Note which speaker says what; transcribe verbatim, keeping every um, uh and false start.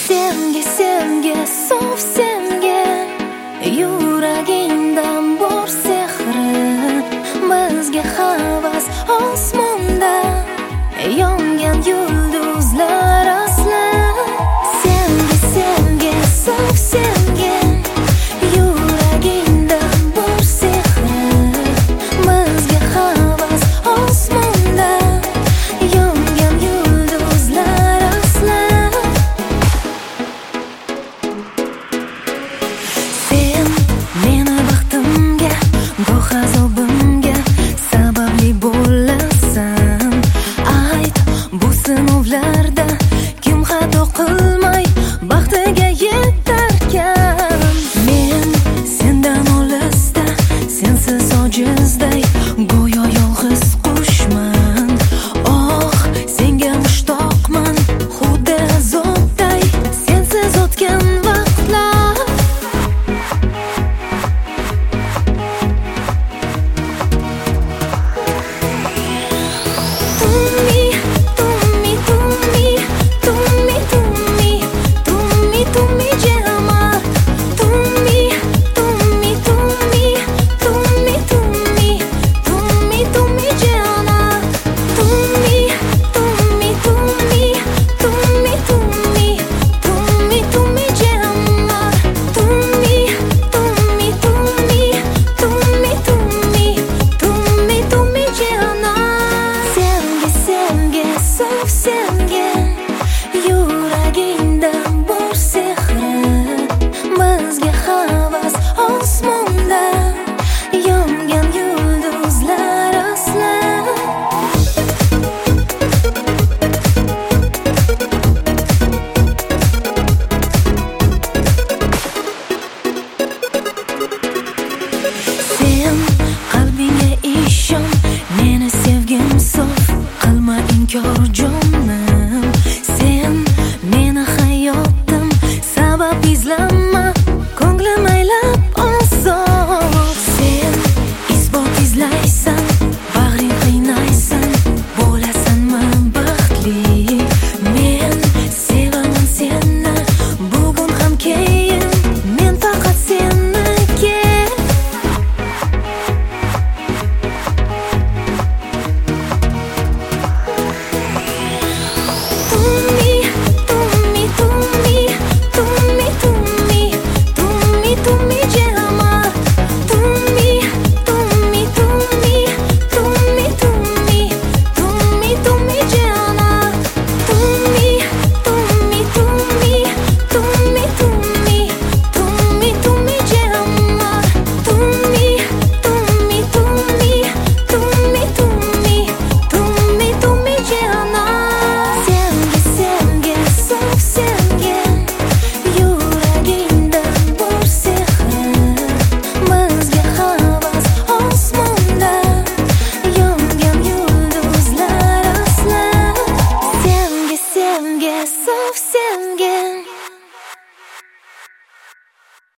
Speaker 1: Sevgi, sevgi, sof sevgi, yuragingdan bor sehri. Bizga havas osmonda yongan yulduzlar asli. Sevgi, sevgi, sof sevgi, yuragingdan bor sehri. Bizga havas osmonda yongan yulduzlar asli. Sen meni baxtimga, goh azobimga sababli bo'lasan. Ayt, bu sinovlarda kim xato qilmay baxtiga yetdi?